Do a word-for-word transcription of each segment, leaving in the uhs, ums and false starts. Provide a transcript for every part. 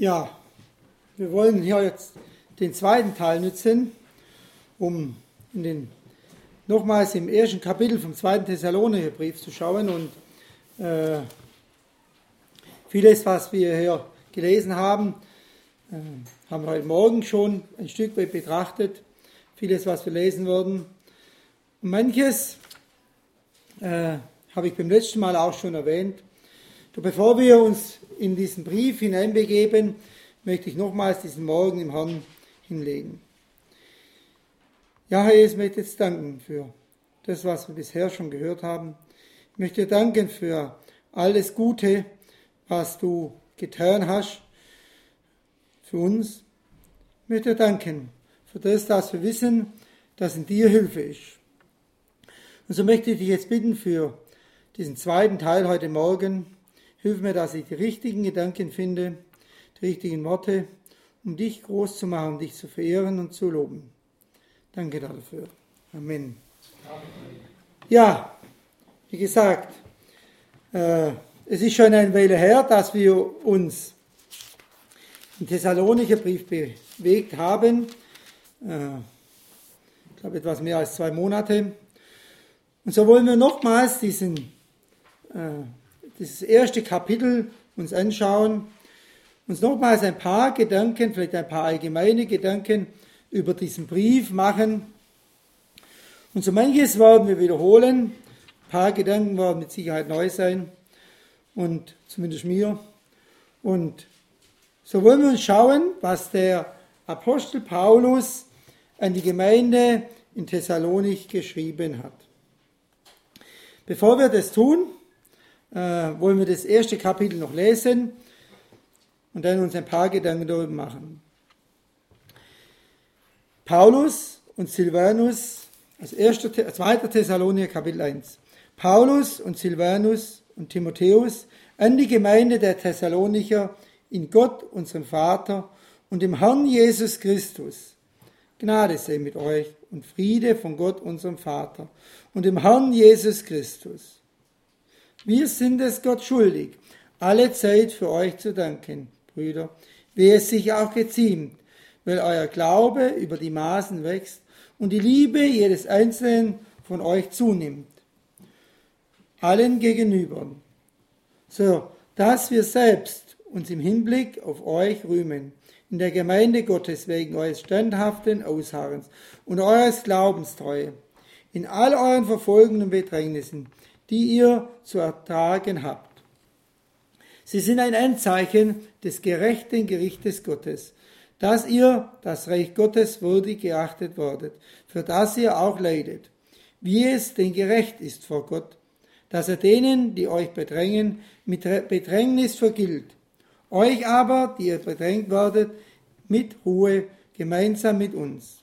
Ja, wir wollen hier jetzt den zweiten Teil nutzen, um in den, nochmals im ersten Kapitel vom zweiten Thessalonicherbrief zu schauen und äh, vieles, was wir hier gelesen haben, äh, haben wir heute Morgen schon ein Stück weit betrachtet, vieles, was wir lesen würden. Und manches äh, habe ich beim letzten Mal auch schon erwähnt. Doch bevor wir uns in diesen Brief hineinbegeben, möchte ich nochmals diesen Morgen im Herrn hinlegen. Ja, Herr Jesus, ich möchte jetzt danken für das, was wir bisher schon gehört haben. Ich möchte danken für alles Gute, was du getan hast für uns. Ich möchte danken für das, dass wir wissen, dass in dir Hilfe ist. Und so möchte ich dich jetzt bitten für diesen zweiten Teil heute Morgen. Hilf mir, dass ich die richtigen Gedanken finde, die richtigen Worte, um dich groß zu machen, dich zu verehren und zu loben. Danke dafür. Amen. Ja, wie gesagt, äh, es ist schon eine Weile her, dass wir uns im Thessalonicher Brief bewegt haben. Äh, ich glaube, etwas mehr als zwei Monate. Und so wollen wir nochmals diesen äh, dieses erste Kapitel uns anschauen, uns nochmals ein paar Gedanken, vielleicht ein paar allgemeine Gedanken über diesen Brief machen. Und so manches werden wir wiederholen. Ein paar Gedanken werden mit Sicherheit neu sein. Und zumindest mir. Und so wollen wir uns schauen, was der Apostel Paulus an die Gemeinde in Thessalonich geschrieben hat. Bevor wir das tun, äh, wollen wir das erste Kapitel noch lesen und dann uns ein paar Gedanken darüber machen. Paulus und Silvanus, als erster, zweiter Thessalonicher Kapitel eins. Paulus und Silvanus und Timotheus an die Gemeinde der Thessalonicher in Gott, unserem Vater und im Herrn Jesus Christus. Gnade sei mit euch und Friede von Gott, unserem Vater und dem Herrn Jesus Christus. Wir sind es Gott schuldig, alle Zeit für euch zu danken, Brüder, wie es sich auch geziemt, weil euer Glaube über die Maßen wächst und die Liebe jedes Einzelnen von euch zunimmt. Allen gegenüber, so dass wir selbst uns im Hinblick auf euch rühmen, in der Gemeinde Gottes wegen eures standhaften Ausharrens und eures Glaubenstreue, in all euren Verfolgungen und Bedrängnissen, die ihr zu ertragen habt. Sie sind ein Anzeichen des gerechten Gerichtes Gottes, dass ihr das Reich Gottes würdig geachtet werdet, für das ihr auch leidet, wie es denn gerecht ist vor Gott, dass er denen, die euch bedrängen, mit Bedrängnis vergilt, euch aber, die ihr bedrängt werdet, mit Ruhe gemeinsam mit uns.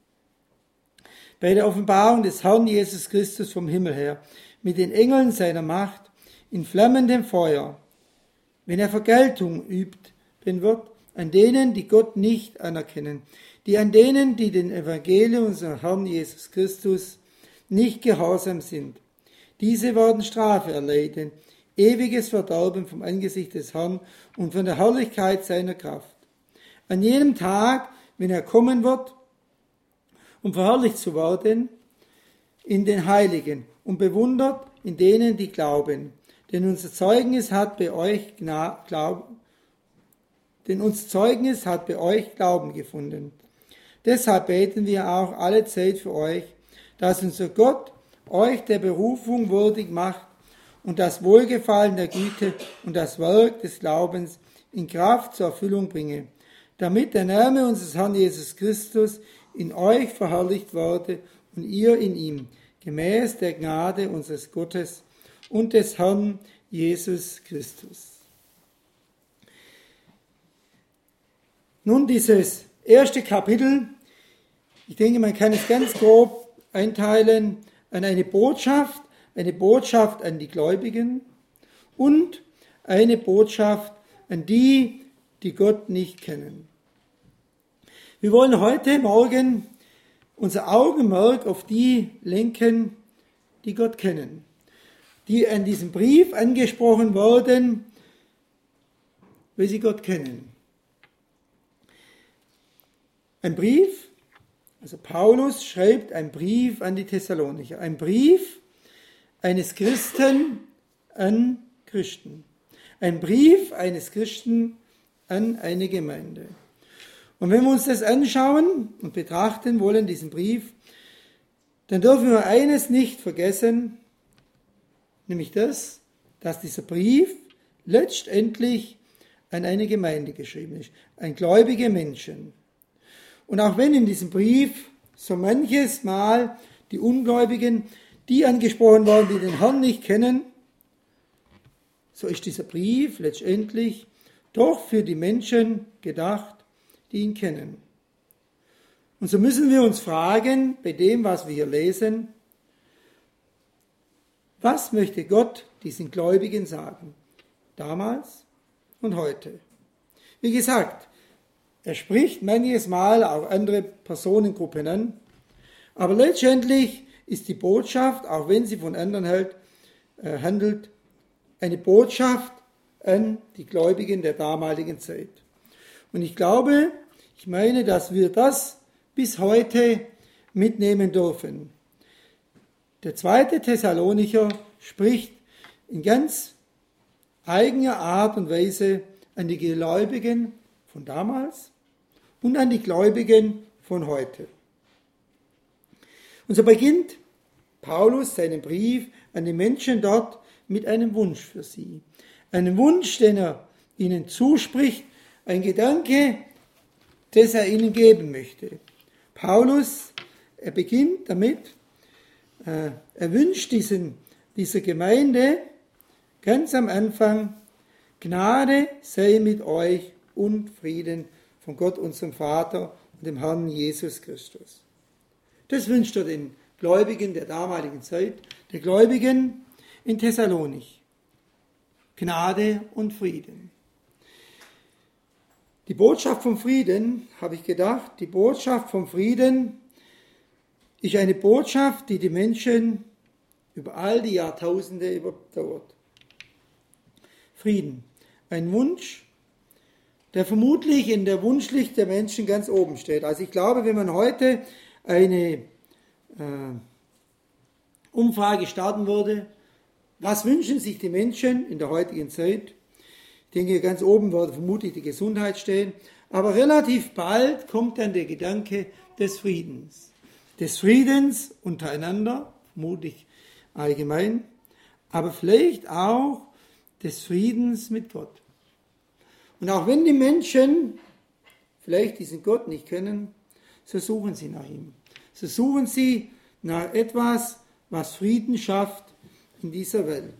Bei der Offenbarung des Herrn Jesus Christus vom Himmel her, mit den Engeln seiner Macht, in flammendem Feuer, wenn er Vergeltung übt, ben wird, an denen, die Gott nicht anerkennen, die an denen, die den Evangelium unseres Herrn Jesus Christus nicht gehorsam sind. Diese werden Strafe erleiden, ewiges Verderben vom Angesicht des Herrn und von der Herrlichkeit seiner Kraft. An jenem Tag, wenn er kommen wird, um verherrlicht zu werden, in den Heiligen und bewundert in denen, die glauben. Denn unser Zeugnis hat bei euch Glauben, denn unser Zeugnis hat bei euch Glauben gefunden. Deshalb beten wir auch alle Zeit für euch, dass unser Gott euch der Berufung würdig macht und das Wohlgefallen der Güte und das Werk des Glaubens in Kraft zur Erfüllung bringe, damit der Name unseres Herrn Jesus Christus in euch verherrlicht werde und ihr in ihm, gemäß der Gnade unseres Gottes und des Herrn Jesus Christus. Nun dieses erste Kapitel, ich denke, man kann es ganz grob einteilen an eine Botschaft, eine Botschaft an die Gläubigen und eine Botschaft an die, die Gott nicht kennen. Wir wollen heute Morgen unser Augenmerk auf die lenken, die Gott kennen, die an diesem Brief angesprochen wurden, weil sie Gott kennen. Ein Brief, also Paulus schreibt einen Brief an die Thessalonicher, ein Brief eines Christen an Christen, ein Brief eines Christen an eine Gemeinde. Und wenn wir uns das anschauen und betrachten wollen, diesen Brief, dann dürfen wir eines nicht vergessen, nämlich das, dass dieser Brief letztendlich an eine Gemeinde geschrieben ist, an gläubige Menschen. Und auch wenn in diesem Brief so manches Mal die Ungläubigen, die angesprochen worden, die den Herrn nicht kennen, so ist dieser Brief letztendlich doch für die Menschen gedacht, die ihn kennen. Und so müssen wir uns fragen, bei dem, was wir hier lesen, was möchte Gott diesen Gläubigen sagen? Damals und heute. Wie gesagt, er spricht manches Mal auch andere Personengruppen an, aber letztendlich ist die Botschaft, auch wenn sie von anderen hält, äh, handelt, eine Botschaft an die Gläubigen der damaligen Zeit. Und ich glaube, ich meine, dass wir das bis heute mitnehmen dürfen. Der zweite Thessalonicher spricht in ganz eigener Art und Weise an die Gläubigen von damals und an die Gläubigen von heute. Und so beginnt Paulus seinen Brief an die Menschen dort mit einem Wunsch für sie. Einen Wunsch, den er ihnen zuspricht, ein Gedanke, das er ihnen geben möchte. Paulus, er beginnt damit, äh, er wünscht diesen, dieser Gemeinde ganz am Anfang, Gnade sei mit euch und Frieden von Gott, unserem Vater und dem Herrn Jesus Christus. Das wünscht er den Gläubigen der damaligen Zeit, der Gläubigen in Thessalonich. Gnade und Frieden. Die Botschaft vom Frieden, habe ich gedacht, die Botschaft vom Frieden ist eine Botschaft, die die Menschen über all die Jahrtausende überdauert. Frieden, ein Wunsch, der vermutlich in der Wunschliste der Menschen ganz oben steht. Also ich glaube, wenn man heute eine äh, Umfrage starten würde, was wünschen sich die Menschen in der heutigen Zeit? Ich denke, ganz oben würde vermutlich die Gesundheit stehen, aber relativ bald kommt dann der Gedanke des Friedens. Des Friedens untereinander, vermutlich allgemein, aber vielleicht auch des Friedens mit Gott. Und auch wenn die Menschen vielleicht diesen Gott nicht kennen, so suchen sie nach ihm. So suchen sie nach etwas, was Frieden schafft in dieser Welt.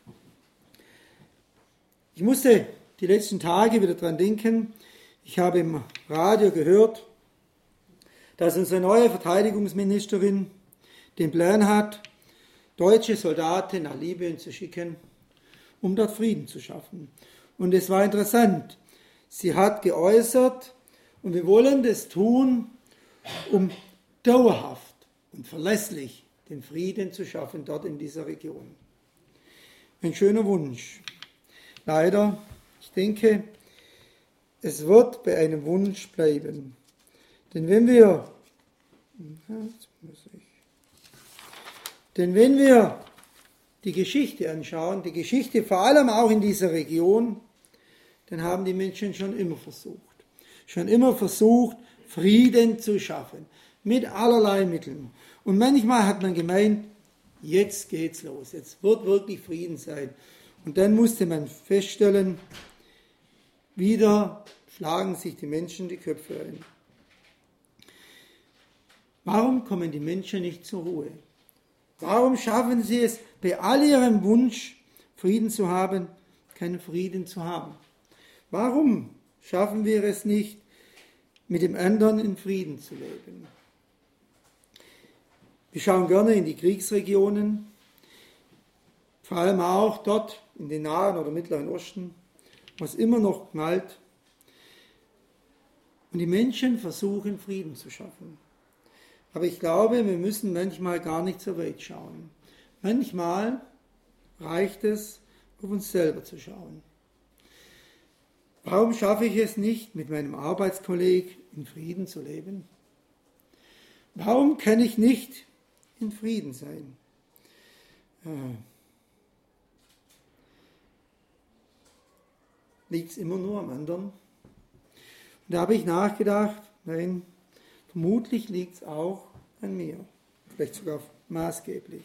Ich musste die letzten Tage wieder daran denken, ich habe im Radio gehört, dass unsere neue Verteidigungsministerin den Plan hat, deutsche Soldaten nach Libyen zu schicken, um dort Frieden zu schaffen. Und es war interessant. Sie hat geäußert, und wir wollen das tun, um dauerhaft und verlässlich den Frieden zu schaffen dort in dieser Region. Ein schöner Wunsch. Leider, ich denke, es wird bei einem Wunsch bleiben. Denn wenn wir, denn wenn wir die Geschichte anschauen, die Geschichte vor allem auch in dieser Region, dann haben die Menschen schon immer versucht, schon immer versucht, Frieden zu schaffen, mit allerlei Mitteln. Und manchmal hat man gemeint, jetzt geht's los, jetzt wird wirklich Frieden sein. Und dann musste man feststellen, wieder schlagen sich die Menschen die Köpfe ein. Warum kommen die Menschen nicht zur Ruhe? Warum schaffen sie es, bei all ihrem Wunsch, Frieden zu haben, keinen Frieden zu haben? Warum schaffen wir es nicht, mit dem anderen in Frieden zu leben? Wir schauen gerne in die Kriegsregionen, vor allem auch dort in den Nahen oder Mittleren Osten, wo es immer noch knallt. Und die Menschen versuchen, Frieden zu schaffen. Aber ich glaube, wir müssen manchmal gar nicht so weit schauen. Manchmal reicht es, auf uns selber zu schauen. Warum schaffe ich es nicht, mit meinem Arbeitskollegen in Frieden zu leben? Warum kann ich nicht in Frieden sein? Liegt es immer nur am anderen? Und da habe ich nachgedacht, nein, vermutlich liegt es auch an mir, vielleicht sogar maßgeblich.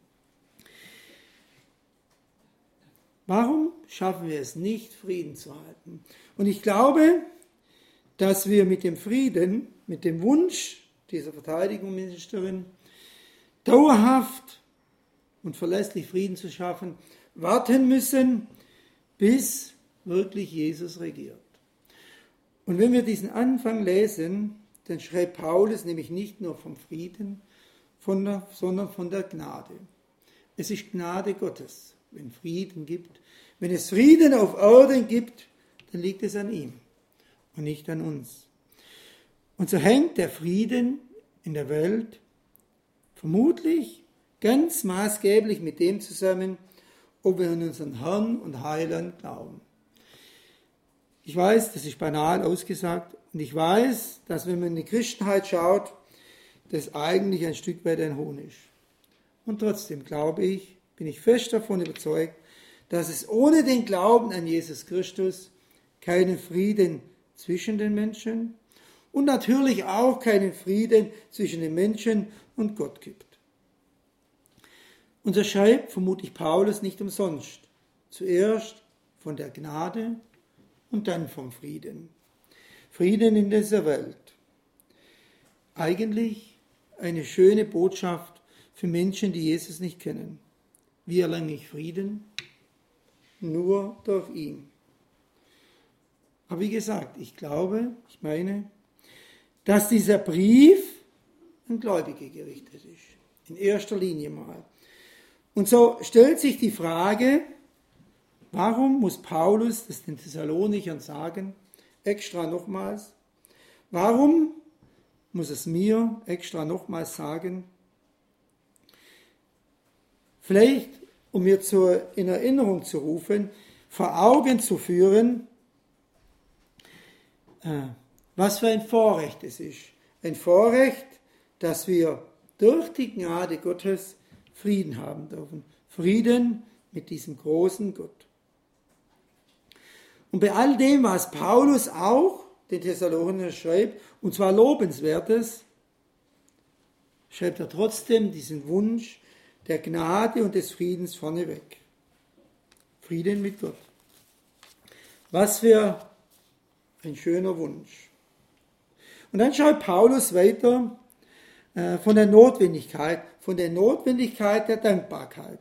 Warum schaffen wir es nicht, Frieden zu halten? Und ich glaube, dass wir mit dem Frieden, mit dem Wunsch dieser Verteidigungsministerin, dauerhaft und verlässlich Frieden zu schaffen, warten müssen, bis wirklich Jesus regiert. Und wenn wir diesen Anfang lesen, dann schreibt Paulus nämlich nicht nur vom Frieden, von der, sondern von der Gnade. Es ist Gnade Gottes, wenn Frieden gibt. Wenn es Frieden auf Erden gibt, dann liegt es an ihm und nicht an uns. Und so hängt der Frieden in der Welt vermutlich ganz maßgeblich mit dem zusammen, ob wir an unseren Herrn und Heiland glauben. Ich weiß, das ist banal ausgesagt, und ich weiß, dass wenn man in die Christenheit schaut, das eigentlich ein Stück weit ein Hohn ist. Und trotzdem glaube ich, bin ich fest davon überzeugt, dass es ohne den Glauben an Jesus Christus keinen Frieden zwischen den Menschen und natürlich auch keinen Frieden zwischen den Menschen und Gott gibt. Und so schreibt vermutlich Paulus nicht umsonst zuerst von der Gnade und dann vom Frieden. Frieden in dieser Welt. Eigentlich eine schöne Botschaft für Menschen, die Jesus nicht kennen. Wie erlange ich Frieden? Nur durch ihn. Aber wie gesagt, ich glaube, ich meine, dass dieser Brief an Gläubige gerichtet ist. In erster Linie mal. Und so stellt sich die Frage, warum muss Paulus das den Thessalonichern sagen, extra nochmals? Warum muss es mir extra nochmals sagen? Vielleicht, um mir zur, in Erinnerung zu rufen, vor Augen zu führen, äh, was für ein Vorrecht es ist. Ein Vorrecht, dass wir durch die Gnade Gottes Frieden haben dürfen. Frieden mit diesem großen Gott. Und bei all dem, was Paulus auch den Thessalonichern schreibt, und zwar Lobenswertes, schreibt er trotzdem diesen Wunsch der Gnade und des Friedens vorneweg. Frieden mit Gott. Was für ein schöner Wunsch. Und dann schreibt Paulus weiter äh, von der Notwendigkeit, von der Notwendigkeit der Dankbarkeit.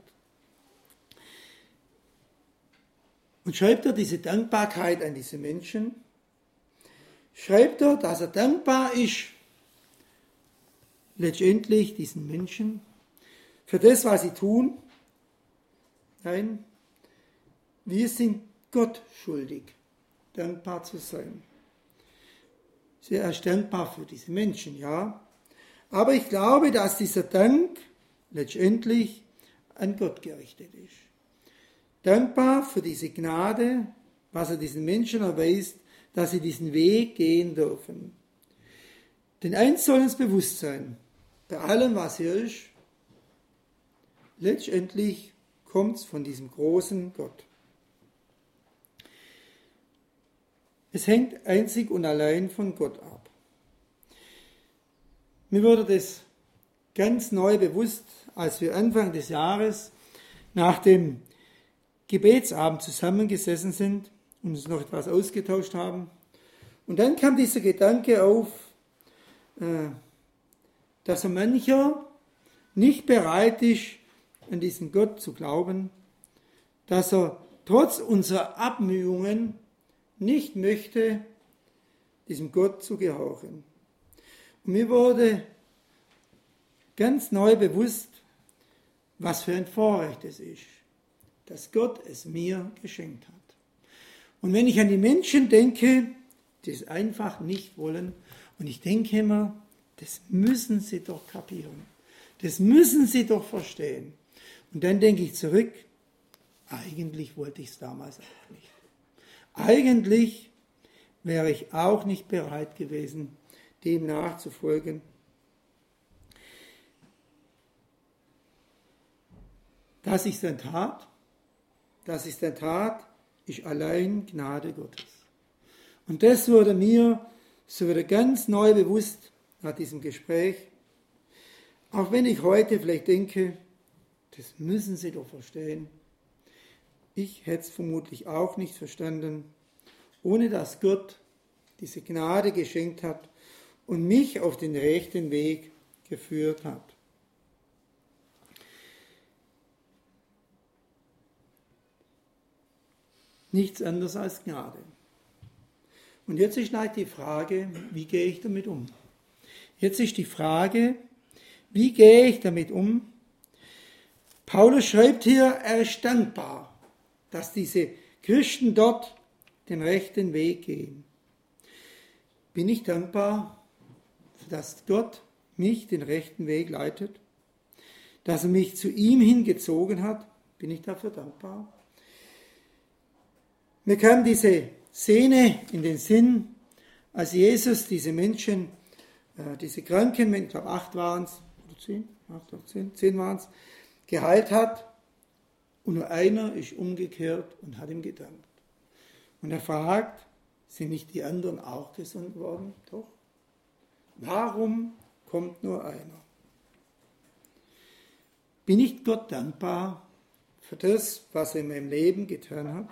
Und schreibt er diese Dankbarkeit an diese Menschen? Schreibt er, dass er dankbar ist, letztendlich diesen Menschen, für das, was sie tun? Nein, wir sind Gott schuldig, dankbar zu sein. Er ist dankbar für diese Menschen, ja. Aber ich glaube, dass dieser Dank letztendlich an Gott gerichtet ist. Dankbar für diese Gnade, was er diesen Menschen erweist, dass sie diesen Weg gehen dürfen. Denn eins soll uns bewusst sein, bei allem, was hier ist, letztendlich kommt es von diesem großen Gott. Es hängt einzig und allein von Gott ab. Mir wurde das ganz neu bewusst, als wir Anfang des Jahres nach dem Gebetsabend zusammengesessen sind und uns noch etwas ausgetauscht haben. Und dann kam dieser Gedanke auf, dass so mancher nicht bereit ist, an diesen Gott zu glauben, dass er trotz unserer Abmühungen nicht möchte, diesem Gott zu gehorchen. Und mir wurde ganz neu bewusst, was für ein Vorrecht es ist, dass Gott es mir geschenkt hat. Und wenn ich an die Menschen denke, die es einfach nicht wollen, und ich denke immer, das müssen sie doch kapieren, das müssen sie doch verstehen. Und dann denke ich zurück, eigentlich wollte ich es damals auch nicht. Eigentlich wäre ich auch nicht bereit gewesen, dem nachzufolgen. Dass ich es dann tat, dass ich es dann tat, ist allein Gnade Gottes. Und das wurde mir so wieder ganz neu bewusst nach diesem Gespräch. Auch wenn ich heute vielleicht denke, das müssen Sie doch verstehen. Ich hätte es vermutlich auch nicht verstanden, ohne dass Gott diese Gnade geschenkt hat und mich auf den rechten Weg geführt hat. Nichts anderes als Gnade. Und jetzt ist halt die Frage, wie gehe ich damit um? Jetzt ist die Frage, wie gehe ich damit um? Paulus schreibt hier, er ist dankbar, dass diese Christen dort den rechten Weg gehen. Bin ich dankbar, dass Gott mich den rechten Weg leitet? Dass er mich zu ihm hingezogen hat? Bin ich dafür dankbar? Mir kam diese Szene in den Sinn, als Jesus diese Menschen, äh, diese kranken Menschen, ich glaube acht waren es, oder zehn, acht oder zehn, zehn waren es, geheilt hat und nur einer ist umgekehrt und hat ihm gedankt. Und er fragt, sind nicht die anderen auch gesund worden? Doch. Warum kommt nur einer? Bin ich Gott dankbar für das, was er in meinem Leben getan hat?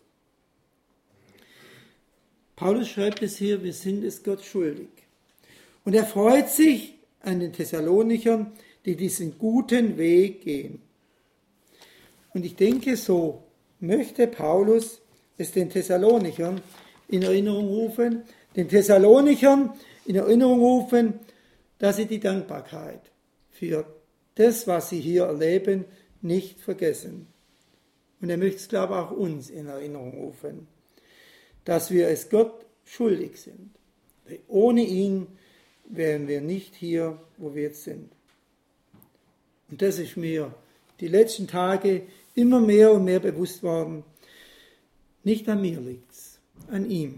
Paulus schreibt es hier, wir sind es Gott schuldig. Und er freut sich an den Thessalonichern, die diesen guten Weg gehen. Und ich denke, so möchte Paulus es den Thessalonichern in Erinnerung rufen, den Thessalonichern in Erinnerung rufen, dass sie die Dankbarkeit für das, was sie hier erleben, nicht vergessen. Und er möchte es, glaube ich, auch uns in Erinnerung rufen, dass wir es Gott schuldig sind. Weil ohne ihn wären wir nicht hier, wo wir jetzt sind. Und das ist mir die letzten Tage immer mehr und mehr bewusst worden. Nicht an mir liegt es, an ihm.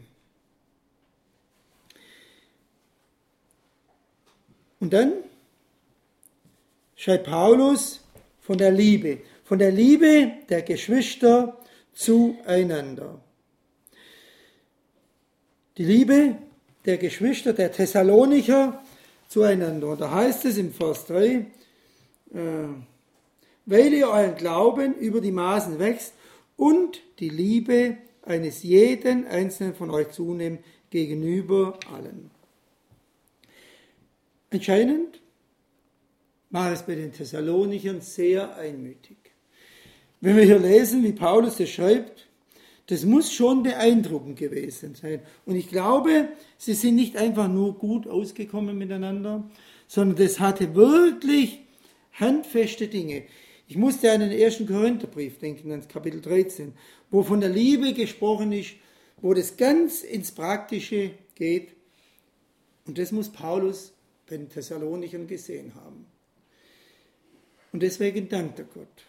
Und dann schreibt Paulus von der Liebe, von der Liebe der Geschwister zueinander. Die Liebe der Geschwister, der Thessalonicher zueinander. Und da heißt es im Vers drei, äh, weil ihr euren Glauben über die Maßen wächst und die Liebe eines jeden Einzelnen von euch zunimmt gegenüber allen. Anscheinend war es bei den Thessalonichern sehr einmütig. Wenn wir hier lesen, wie Paulus das schreibt, das muss schon beeindruckend gewesen sein. Und ich glaube, sie sind nicht einfach nur gut ausgekommen miteinander, sondern das hatte wirklich handfeste Dinge. Ich musste an den ersten Korintherbrief denken, ans Kapitel dreizehn, wo von der Liebe gesprochen ist, wo das ganz ins Praktische geht. Und das muss Paulus bei den Thessalonichern gesehen haben. Und deswegen dankt er Gott.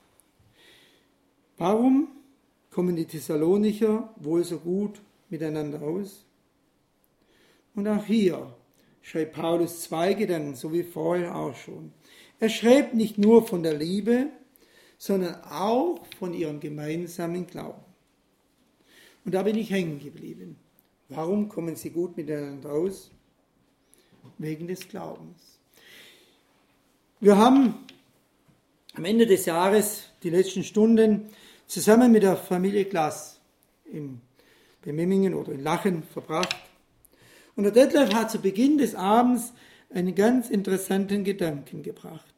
Warum kommen die Thessalonicher wohl so gut miteinander aus? Und auch hier schreibt Paulus zwei Gedanken, so wie vorher auch schon. Er schreibt nicht nur von der Liebe, sondern auch von ihrem gemeinsamen Glauben. Und da bin ich hängen geblieben. Warum kommen sie gut miteinander aus? Wegen des Glaubens. Wir haben am Ende des Jahres die letzten Stunden zusammen mit der Familie Glass in Bemmingen oder in Lachen verbracht. Und der Detlef hat zu Beginn des Abends einen ganz interessanten Gedanken gebracht.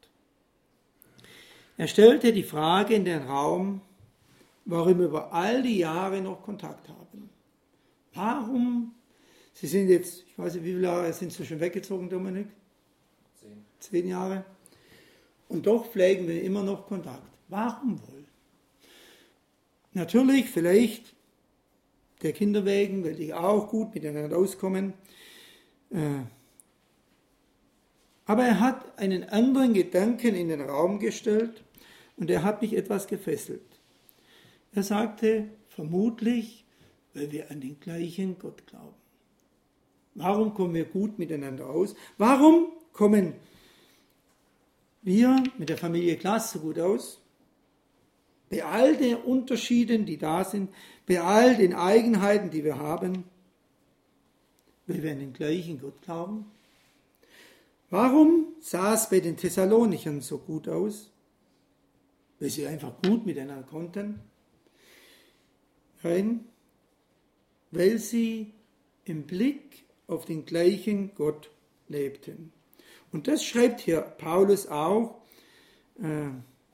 Er stellte die Frage in den Raum, warum wir über all die Jahre noch Kontakt haben. Warum? Sie sind jetzt, ich weiß nicht, wie viele Jahre sind Sie schon weggezogen, Dominik? Zehn. Zehn Jahre. Und doch pflegen wir immer noch Kontakt. Warum wohl? Natürlich, vielleicht der Kinder wegen, weil die auch gut miteinander auskommen. Aber er hat einen anderen Gedanken in den Raum gestellt und er hat mich etwas gefesselt. Er sagte, vermutlich, Weil wir an den gleichen Gott glauben. Warum kommen wir gut miteinander aus? Warum kommen wir mit der Familie Klaas so gut aus? Bei all den Unterschieden, die da sind, bei all den Eigenheiten, die wir haben, weil wir an den gleichen Gott glauben. Warum sah es bei den Thessalonichern so gut aus? Weil sie einfach gut miteinander konnten. Nein, weil sie im Blick auf den gleichen Gott lebten. Und das schreibt hier Paulus auch, äh,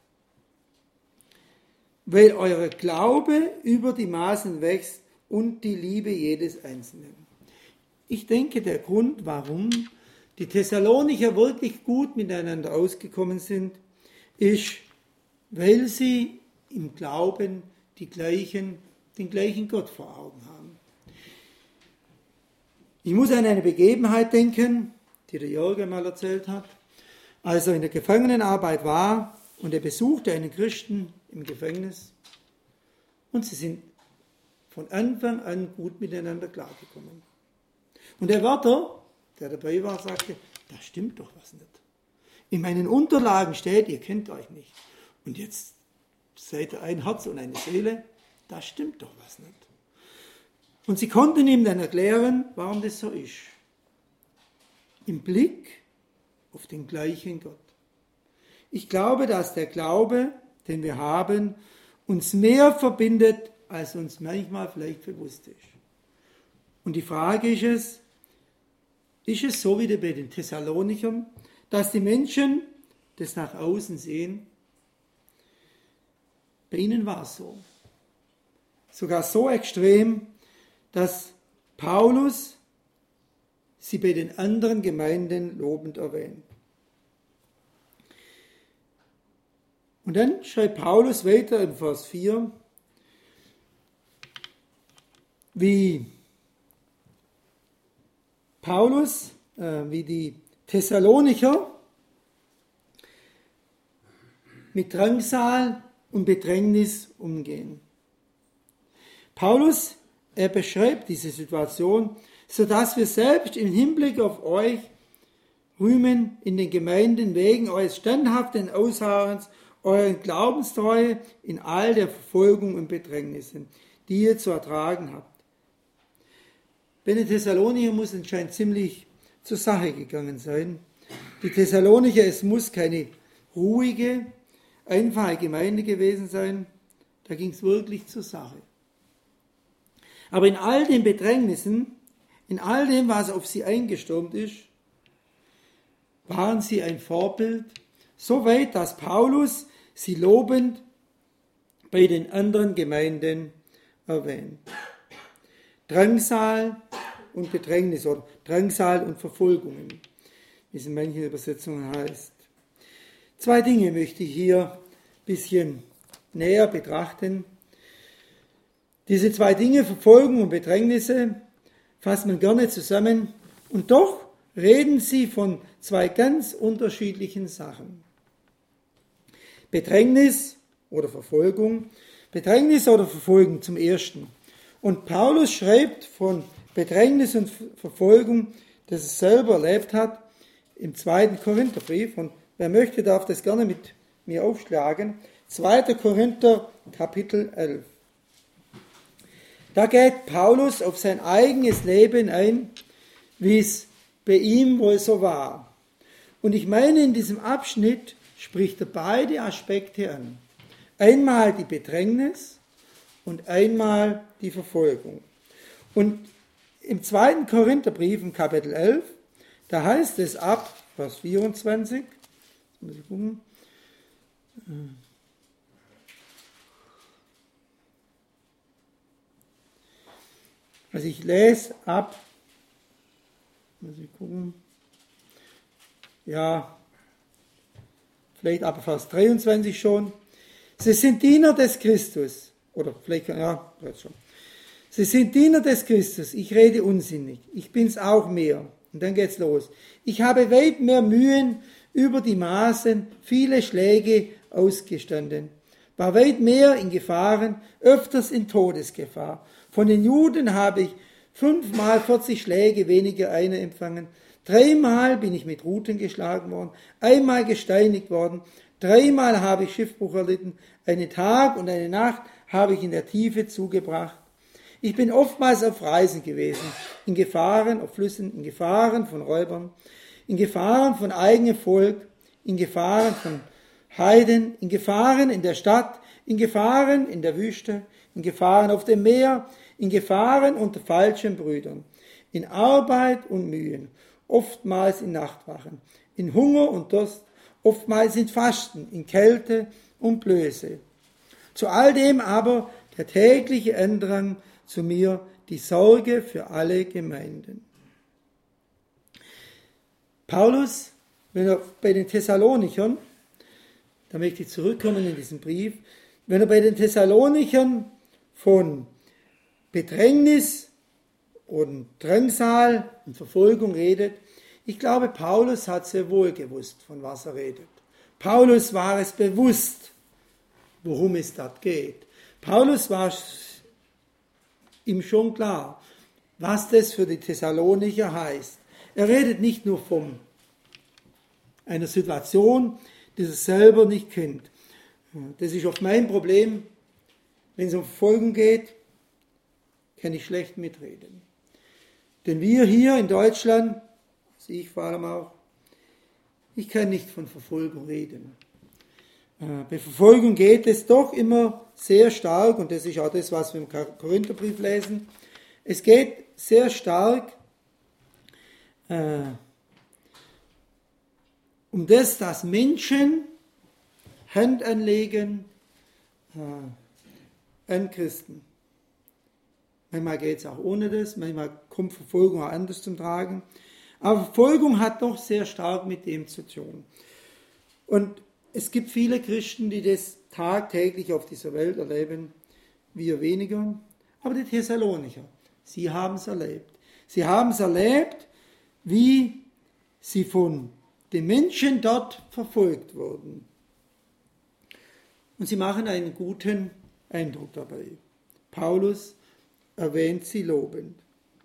weil euer Glaube über die Maßen wächst und die Liebe jedes Einzelnen. Ich denke, der Grund, warum die Thessalonicher wirklich gut miteinander ausgekommen sind, ist, weil sie im Glauben die gleichen, den gleichen Gott vor Augen haben. Ich muss an eine Begebenheit denken, die der Jörg mal erzählt hat, als er in der Gefangenenarbeit war und er besuchte einen Christen im Gefängnis und sie sind von Anfang an gut miteinander klargekommen. Und der Wärter, der dabei war, sagte, da stimmt doch was nicht. In meinen Unterlagen steht, ihr kennt euch nicht. Und jetzt seid ihr ein Herz und eine Seele, da stimmt doch was nicht. Und sie konnten ihm dann erklären, warum das so ist. Im Blick auf den gleichen Gott. Ich glaube, dass der Glaube, den wir haben, uns mehr verbindet, als uns manchmal vielleicht bewusst ist. Und die Frage ist es, ist es so wie bei den Thessalonichern, dass die Menschen das nach außen sehen? Bei ihnen war es so. Sogar so extrem, dass Paulus sie bei den anderen Gemeinden lobend erwähnt. Und dann schreibt Paulus weiter im Vers vier, wie Paulus, äh, wie die Thessalonicher mit Drangsal und Bedrängnis umgehen. Paulus, er beschreibt diese Situation, sodass wir selbst im Hinblick auf euch rühmen in den Gemeinden wegen eures standhaften Ausharrens, euren Glaubenstreue in all der Verfolgung und Bedrängnissen, die ihr zu ertragen habt. Bei den Thessalonicher muss anscheinend ziemlich zur Sache gegangen sein. Die Thessalonicher, es muss keine ruhige, einfache Gemeinde gewesen sein. Da ging es wirklich zur Sache. Aber in all den Bedrängnissen, in all dem, was auf sie eingestürmt ist, waren sie ein Vorbild, so weit, dass Paulus sie lobend bei den anderen Gemeinden erwähnt. Drangsal und Bedrängnis oder Drangsal und Verfolgungen, wie es in manchen Übersetzungen heißt. Zwei Dinge möchte ich hier ein bisschen näher betrachten. Diese zwei Dinge, Verfolgung und Bedrängnisse, fasst man gerne zusammen und doch reden sie von zwei ganz unterschiedlichen Sachen. Bedrängnis oder Verfolgung, Bedrängnis oder Verfolgung zum Ersten. Und Paulus schreibt von Bedrängnis und Verfolgung, das er selber erlebt hat, im zweiten Korintherbrief. Und wer möchte, darf das gerne mit mir aufschlagen. zweiter Korinther, Kapitel elf. Da geht Paulus auf sein eigenes Leben ein, wie es bei ihm wohl so war. Und ich meine, in diesem Abschnitt spricht er beide Aspekte an. Einmal die Bedrängnis und einmal die Verfolgung. Und im zweiten Korintherbrief, im Kapitel elf, da heißt es ab Vers vierundzwanzig, muss ich gucken, also ich lese ab, muss ich gucken, ja, vielleicht ab Vers dreiundzwanzig schon. Sie sind Diener des Christus. Oder vielleicht, ja, jetzt schon. Sie sind Diener des Christus. Ich rede unsinnig. Ich bin's auch mehr. Und dann geht's los. Ich habe weit mehr Mühen über die Maßen, viele Schläge ausgestanden. War weit mehr in Gefahren, öfters in Todesgefahr. Von den Juden habe ich fünfmal vierzig Schläge, weniger eine empfangen. Dreimal bin ich mit Ruten geschlagen worden, einmal gesteinigt worden, dreimal habe ich Schiffbruch erlitten, einen Tag und eine Nacht habe ich in der Tiefe zugebracht. Ich bin oftmals auf Reisen gewesen, in Gefahren auf Flüssen, in Gefahren von Räubern, in Gefahren von eigenem Volk, in Gefahren von Heiden, in Gefahren in der Stadt, in Gefahren in der Wüste, in Gefahren auf dem Meer, in Gefahren unter falschen Brüdern, in Arbeit und Mühen, oftmals in Nachtwachen, in Hunger und Durst, oftmals in Fasten, in Kälte und Blöße. Zu all dem aber der tägliche Andrang zu mir, die Sorge für alle Gemeinden. Paulus, wenn er bei den Thessalonichern, da möchte ich zurückkommen in diesen Brief, wenn er bei den Thessalonichern von Bedrängnis und Drangsal und Verfolgung redet, ich glaube, Paulus hat sehr wohl gewusst, von was er redet. Paulus war es bewusst, worum es dort geht. Paulus war ihm schon klar, was das für die Thessalonicher heißt. Er redet nicht nur von einer Situation, die er selber nicht kennt. Das ist oft mein Problem, wenn es um Verfolgung geht, kann ich schlecht mitreden. Denn wir hier in Deutschland, also ich vor allem auch, ich kann nicht von Verfolgung reden. Bei Verfolgung geht es doch immer sehr stark, und das ist auch das, was wir im Korintherbrief lesen, es geht sehr stark äh, um das, dass Menschen Hand anlegen äh, an Christen. Manchmal geht es auch ohne das, manchmal kommt Verfolgung auch anders zum Tragen. Aber Verfolgung hat doch sehr stark mit dem zu tun. Und es gibt viele Christen, die das tagtäglich auf dieser Welt erleben, wir weniger. Aber die Thessalonicher, sie haben es erlebt. Sie haben es erlebt, wie sie von den Menschen dort verfolgt wurden. Und sie machen einen guten Eindruck dabei. Paulus erwähnt sie lobend.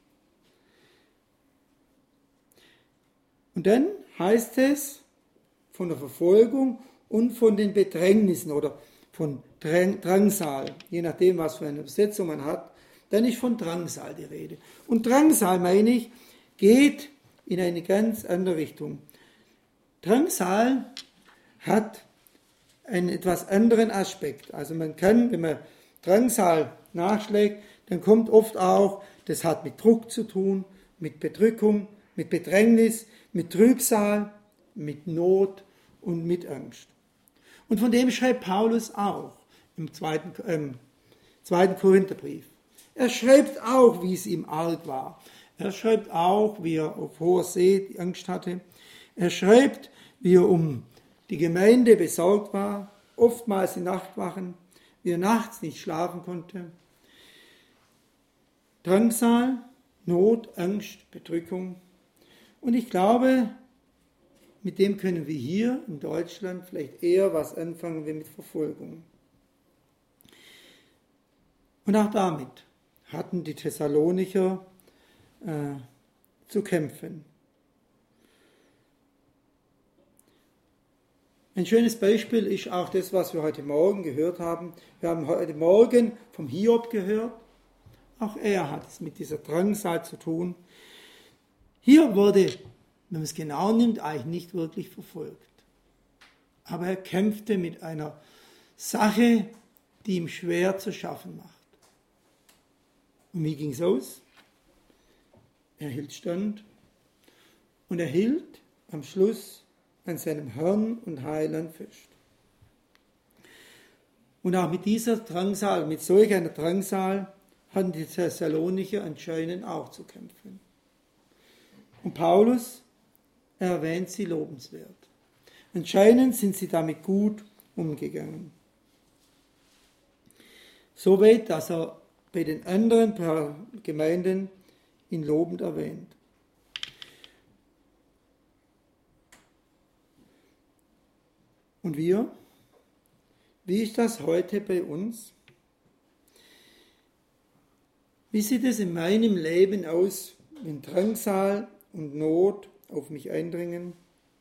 Und dann heißt es von der Verfolgung und von den Bedrängnissen oder von Drangsal, je nachdem, was für eine Übersetzung man hat, dann ist von Drangsal die Rede. Und Drangsal, meine ich, geht in eine ganz andere Richtung. Drangsal hat einen etwas anderen Aspekt. Also man kann, wenn man Drangsal nachschlägt, dann kommt oft auch, das hat mit Druck zu tun, mit Bedrückung, mit Bedrängnis, mit Trübsal, mit Not und mit Angst. Und von dem schreibt Paulus auch im zweiten, ähm, zweiten Korintherbrief. Er schreibt auch, wie es ihm arg war. Er schreibt auch, wie er auf hoher See die Angst hatte. Er schreibt, wie er um die Gemeinde besorgt war, oftmals in Nachtwachen, wie er nachts nicht schlafen konnte. Drangsal, Not, Angst, Bedrückung. Und ich glaube, mit dem können wir hier in Deutschland vielleicht eher was anfangen wie mit Verfolgung. Und auch damit hatten die Thessalonicher äh, zu kämpfen. Ein schönes Beispiel ist auch das, was wir heute Morgen gehört haben. Wir haben heute Morgen vom Hiob gehört. Auch er hat es mit dieser Drangsal zu tun. Hiob wurde, wenn man es genau nimmt, eigentlich nicht wirklich verfolgt. Aber er kämpfte mit einer Sache, die ihm schwer zu schaffen macht. Und wie ging es aus? Er hielt stand und er hielt am Schluss an seinem Herrn und Heiland fest. Und auch mit dieser Drangsal, mit solch einer Drangsal, hatten die Thessalonicher anscheinend auch zu kämpfen. Und Paulus erwähnt sie lobenswert. Anscheinend sind sie damit gut umgegangen. Soweit, dass er bei den anderen Gemeinden ihn lobend erwähnt. Und wir? Wie ist das heute bei uns? Wie sieht es in meinem Leben aus, wenn Drangsal und Not auf mich eindringen?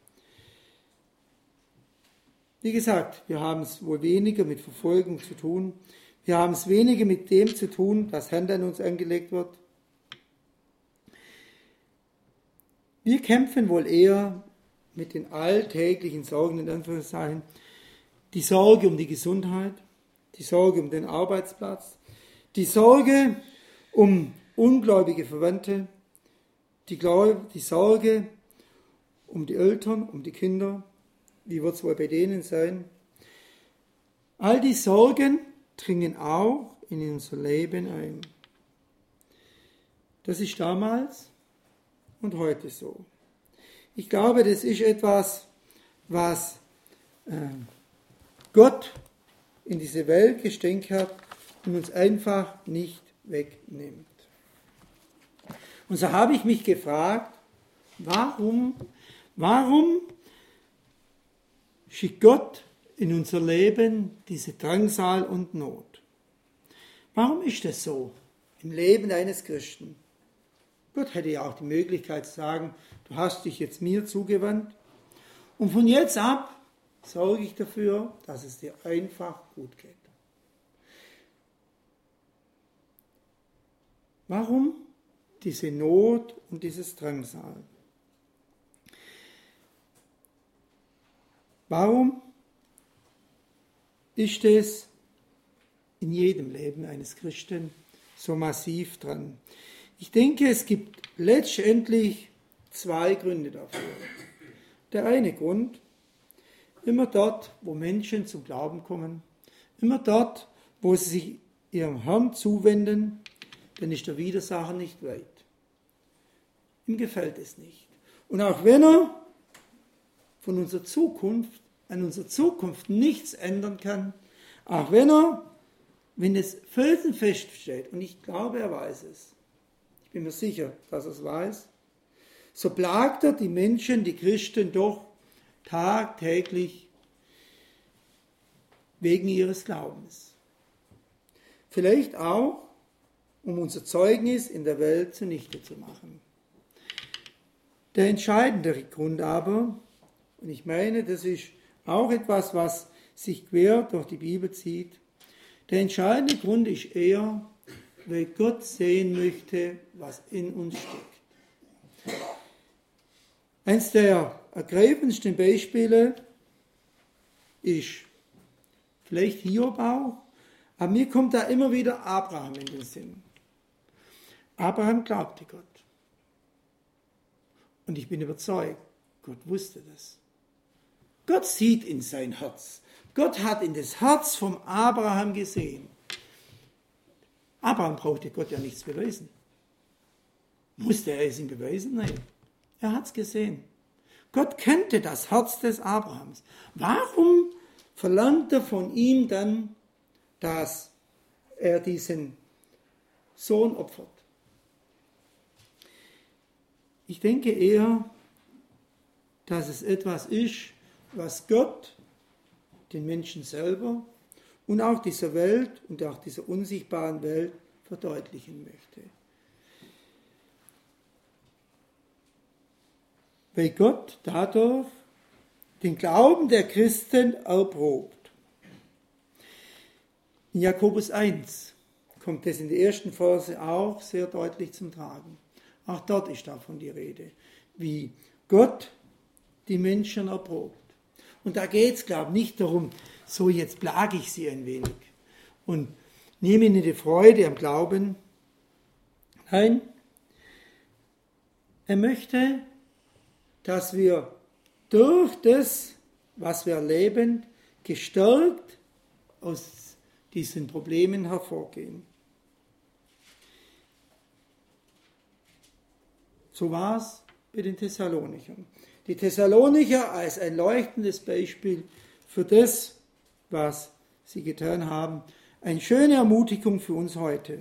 Wie gesagt, wir haben es wohl weniger mit Verfolgung zu tun. Wir haben es weniger mit dem zu tun, das Hand an uns angelegt wird. Wir kämpfen wohl eher mit den alltäglichen Sorgen, in Anführungszeichen, die Sorge um die Gesundheit, die Sorge um den Arbeitsplatz, die Sorge um ungläubige Verwandte, die, Glaub, die Sorge um die Eltern, um die Kinder. Wie wird es wohl bei denen sein? All die Sorgen dringen auch in unser Leben ein. Das ist damals und heute so. Ich glaube, das ist etwas, was äh, Gott in diese Welt gestellt hat und uns einfach nicht wegnimmt. Und so habe ich mich gefragt, warum, warum schickt Gott in unser Leben diese Drangsal und Not? Warum ist das so im Leben eines Christen? Gott hätte ja auch die Möglichkeit zu sagen, du hast dich jetzt mir zugewandt und von jetzt ab sorge ich dafür, dass es dir einfach gut geht. Warum diese Not und dieses Drangsal? Warum ist es in jedem Leben eines Christen so massiv dran? Ich denke, es gibt letztendlich zwei Gründe dafür. Der eine Grund, immer dort, wo Menschen zum Glauben kommen, immer dort, wo sie sich ihrem Herrn zuwenden, dann ist der Widersacher nicht weit. Ihm gefällt es nicht. Und auch wenn er von unserer Zukunft, an unserer Zukunft nichts ändern kann, auch wenn er, wenn es felsenfest steht, und ich glaube, er weiß es, ich bin mir sicher, dass er es weiß, so plagt er die Menschen, die Christen doch tagtäglich wegen ihres Glaubens. Vielleicht auch, um unser Zeugnis in der Welt zunichte zu machen. Der entscheidendere Grund aber, und ich meine, das ist auch etwas, was sich quer durch die Bibel zieht, der entscheidende Grund ist eher, weil Gott sehen möchte, was in uns steckt. Eins der ergreifendsten Beispiele ist vielleicht Hiob auch, aber mir kommt da immer wieder Abraham in den Sinn. Abraham glaubte Gott. Und ich bin überzeugt, Gott wusste das. Gott sieht in sein Herz. Gott hat in das Herz vom Abraham gesehen. Abraham brauchte Gott ja nichts beweisen. Musste er es ihm beweisen? Nein. Er hat es gesehen. Gott kannte das Herz des Abrahams. Warum verlangt er von ihm dann, dass er diesen Sohn opfert? Ich denke eher, dass es etwas ist, was Gott den Menschen selber und auch dieser Welt und auch dieser unsichtbaren Welt verdeutlichen möchte. Weil Gott dadurch den Glauben der Christen erprobt. In Jakobus eins kommt das in der ersten Verse auch sehr deutlich zum Tragen. Auch dort ist davon die Rede, wie Gott die Menschen erprobt. Und da geht es, glaube ich, nicht darum, so jetzt plage ich sie ein wenig und nehme ihnen die Freude am Glauben. Nein, er möchte, dass wir durch das, was wir erleben, gestärkt aus diesen Problemen hervorgehen. So war es bei den Thessalonichern. Die Thessalonicher als ein leuchtendes Beispiel für das, was sie getan haben. Eine schöne Ermutigung für uns heute.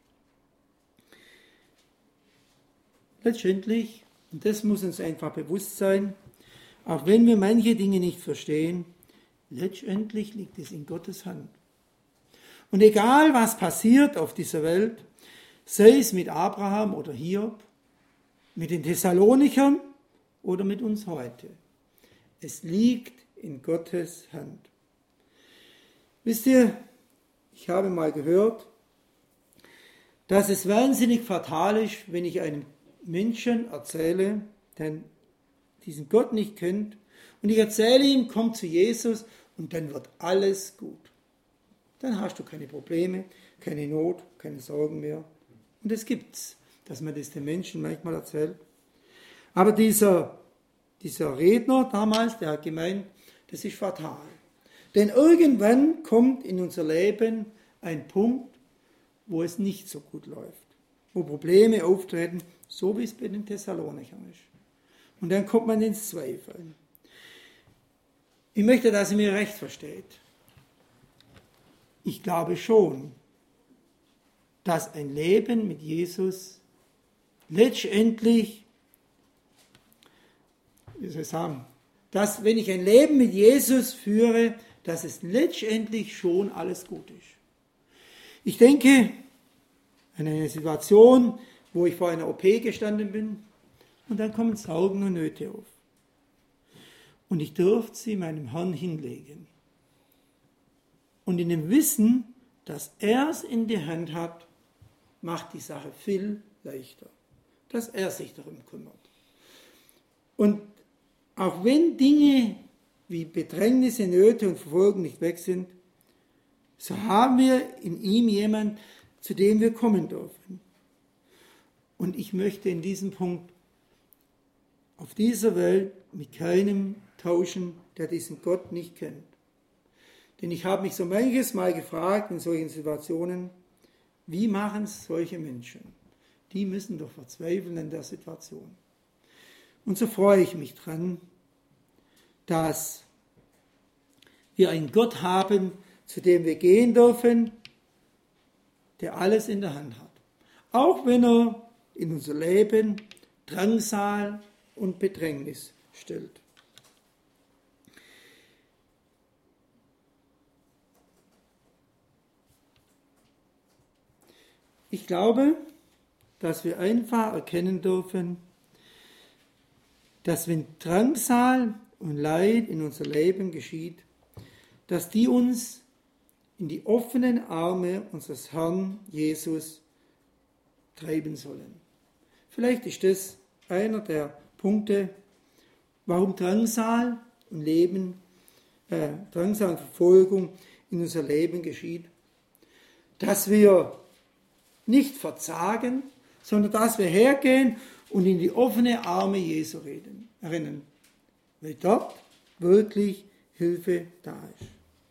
Letztendlich, und das muss uns einfach bewusst sein, auch wenn wir manche Dinge nicht verstehen, letztendlich liegt es in Gottes Hand. Und egal, was passiert auf dieser Welt, sei es mit Abraham oder Hiob, mit den Thessalonichern oder mit uns heute. Es liegt in Gottes Hand. Wisst ihr, ich habe mal gehört, dass es wahnsinnig fatal ist, wenn ich einem Menschen erzähle, der diesen Gott nicht kennt, und ich erzähle ihm, komm zu Jesus und dann wird alles gut. Dann hast du keine Probleme, keine Not, keine Sorgen mehr. Und es gibt's, dass man das den Menschen manchmal erzählt. Aber dieser, dieser Redner damals, der hat gemeint, das ist fatal. Denn irgendwann kommt in unser Leben ein Punkt, wo es nicht so gut läuft, wo Probleme auftreten, so wie es bei den Thessalonichern ist. Und dann kommt man ins Zweifeln. Ich möchte, dass ihr mir recht versteht. Ich glaube schon, dass ein Leben mit Jesus letztendlich, wie soll ich sagen, dass wenn ich ein Leben mit Jesus führe, dass es letztendlich schon alles gut ist. Ich denke an eine Situation, wo ich vor einer O P gestanden bin und dann kommen Sorgen und Nöte auf. Und ich durfte sie meinem Herrn hinlegen. Und in dem Wissen, dass er es in die Hand hat, macht die Sache viel leichter. Dass er sich darum kümmert. Und auch wenn Dinge wie Bedrängnisse, Nöte und Verfolgung nicht weg sind, so haben wir in ihm jemanden, zu dem wir kommen dürfen. Und ich möchte in diesem Punkt auf dieser Welt mit keinem tauschen, der diesen Gott nicht kennt. Denn ich habe mich so manches Mal gefragt in solchen Situationen, wie machen es solche Menschen? Die müssen doch verzweifeln in der Situation. Und so freue ich mich dran, dass wir einen Gott haben, zu dem wir gehen dürfen, der alles in der Hand hat. Auch wenn er in unser Leben Drangsal und Bedrängnis stellt. Ich glaube, dass wir einfach erkennen dürfen, dass wenn Drangsal und Leid in unser Leben geschieht, dass die uns in die offenen Arme unseres Herrn Jesus treiben sollen. Vielleicht ist das einer der Punkte, warum Drangsal und Leben, äh, Drangsal und Verfolgung in unser Leben geschieht. Dass wir nicht verzagen, sondern dass wir hergehen und in die offene Arme Jesu reden, rennen, weil dort wirklich Hilfe da ist.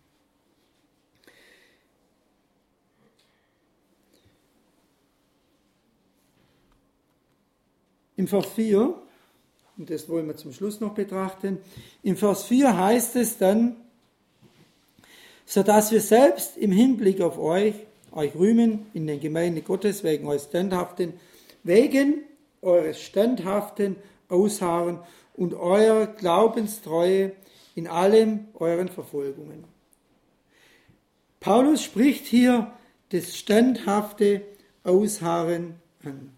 Im Vers vier, und das wollen wir zum Schluss noch betrachten, im Vers vier heißt es dann, sodass wir selbst im Hinblick auf euch, euch rühmen in den Gemeinden Gottes wegen eures standhaften, wegen eures standhaften Ausharren und eurer Glaubenstreue in allen euren Verfolgungen. Paulus spricht hier das standhafte Ausharren an.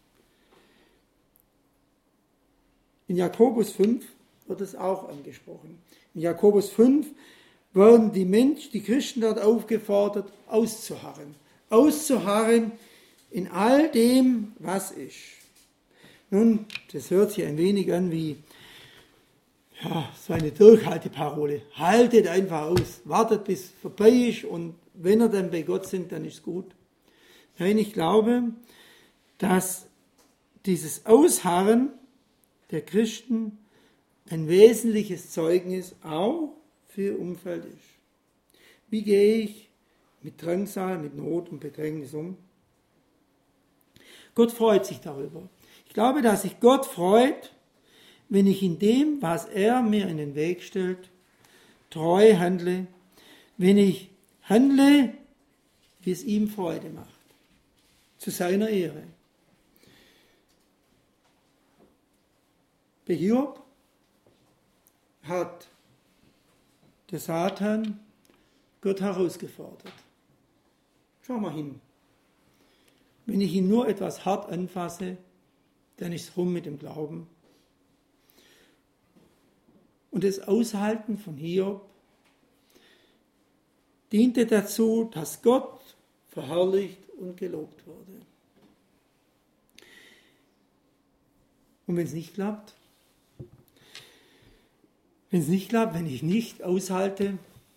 In Jakobus fünf wird es auch angesprochen. In Jakobus fünf werden die Menschen, die Christen dort aufgefordert, auszuharren. Auszuharren in all dem, was ist. Nun, das hört sich ein wenig an wie ja, so eine Durchhalteparole. Haltet einfach aus, wartet bis es vorbei ist und wenn ihr dann bei Gott sind, dann ist es gut. Nein, ich glaube, dass dieses Ausharren der Christen ein wesentliches Zeugnis auch für ihr Umfeld ist. Wie gehe ich mit Drangsal, mit Not und Bedrängnis um? Gott freut sich darüber. Ich glaube, dass sich Gott freut, wenn ich in dem, was er mir in den Weg stellt, treu handle, wenn ich handle, wie es ihm Freude macht, zu seiner Ehre. Bei Hiob hat der Satan Gott herausgefordert. Schau mal hin. wenn ich ihn nur etwas hart anfasse, dann ist es rum mit dem Glauben. Und das Aushalten von Hiob diente dazu, dass Gott verherrlicht und gelobt wurde. Und wenn es nicht klappt, wenn es nicht klappt, wenn ich nicht aushalte,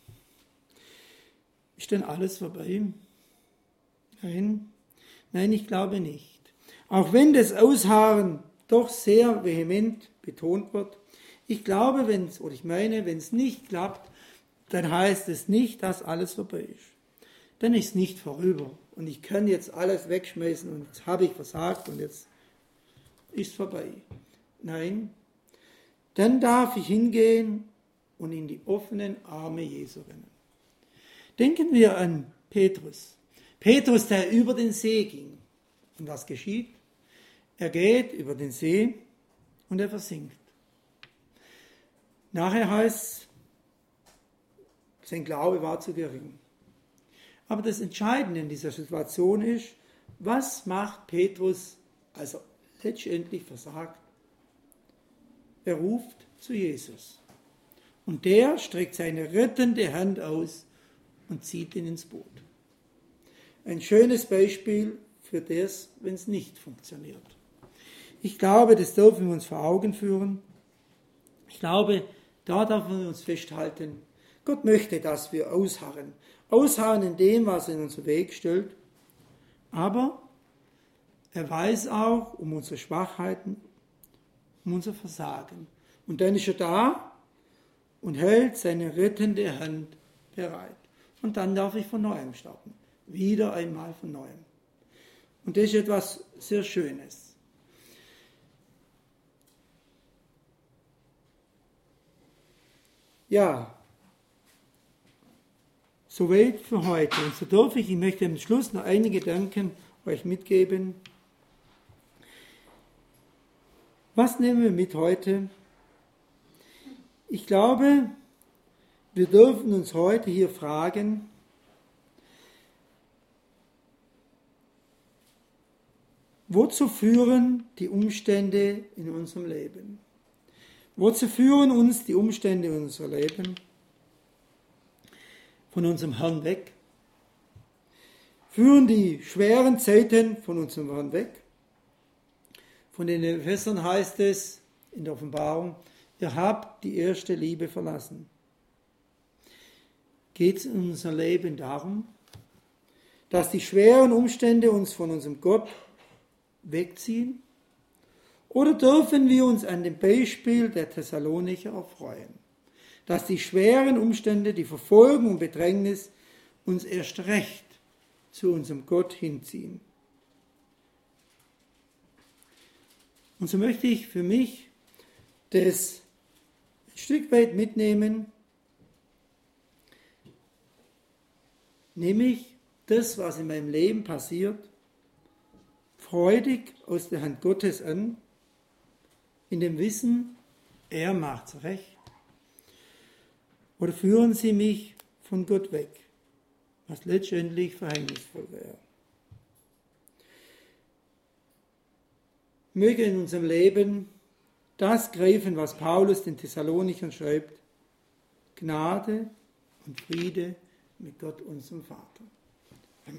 ist dann alles vorbei? Nein, nein, ich glaube nicht. Auch wenn das Ausharren doch sehr vehement betont wird, ich glaube, wenn es, oder ich meine, wenn es nicht klappt, dann heißt es nicht, dass alles vorbei ist. Dann ist es nicht vorüber. Und ich kann jetzt alles wegschmeißen und jetzt habe ich versagt und jetzt ist es vorbei. Nein, dann darf ich hingehen und in die offenen Arme Jesu rennen. Denken wir an Petrus. Petrus, der über den See ging. Und was geschieht? Er geht über den See und er versinkt. Nachher heißt es, sein Glaube war zu gering. Aber das Entscheidende in dieser Situation ist, was macht Petrus, als er letztendlich versagt? Er ruft zu Jesus. Und der streckt seine rettende Hand aus und zieht ihn ins Boot. Ein schönes Beispiel für das, wenn es nicht funktioniert. Ich glaube, das dürfen wir uns vor Augen führen. Ich glaube, da dürfen wir uns festhalten, Gott möchte, dass wir ausharren. Ausharren in dem, was er in unseren Weg stellt. Aber er weiß auch um unsere Schwachheiten, um unser Versagen. Und dann ist er da und hält seine rettende Hand bereit. Und dann darf ich von Neuem starten. Wieder einmal von Neuem. Und das ist etwas sehr Schönes. Ja, soweit für heute. Und so darf ich, ich möchte am Schluss noch einige Gedanken euch mitgeben. Was nehmen wir mit heute? Ich glaube, wir dürfen uns heute hier fragen, wozu führen die Umstände in unserem Leben? Wozu führen uns die Umstände in unserem Leben? Von unserem Herrn weg? Führen die schweren Zeiten von unserem Herrn weg? Von den Ephesern heißt es in der Offenbarung, ihr habt die erste Liebe verlassen. Geht es in unserem Leben darum, dass die schweren Umstände uns von unserem Gott wegziehen? Oder dürfen wir uns an dem Beispiel der Thessalonicher erfreuen, dass die schweren Umstände, die Verfolgung und Bedrängnis uns erst recht zu unserem Gott hinziehen? Und so möchte ich für mich das ein Stück weit mitnehmen, nehme ich das, was in meinem Leben passiert, freudig aus der Hand Gottes an, in dem Wissen, er macht's recht. Oder führen sie mich von Gott weg, was letztendlich verhängnisvoll wäre. Möge in unserem Leben das greifen, was Paulus den Thessalonichern schreibt, Gnade und Friede mit Gott, unserem Vater. Amen.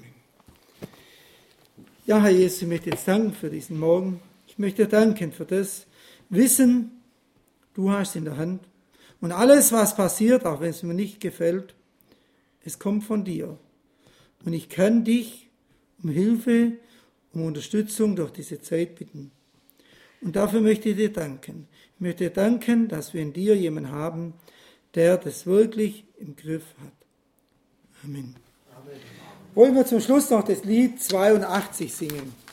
Ja, Herr Jesus, ich möchte jetzt danken für diesen Morgen. Ich möchte dir danken für das Wissen, du hast in der Hand. Und alles, was passiert, auch wenn es mir nicht gefällt, es kommt von dir. Und ich kann dich um Hilfe, um Unterstützung durch diese Zeit bitten. Und dafür möchte ich dir danken. Ich möchte dir danken, dass wir in dir jemanden haben, der das wirklich im Griff hat. Amen. Amen. Wollen wir zum Schluss noch das Lied zweiundachtzig singen.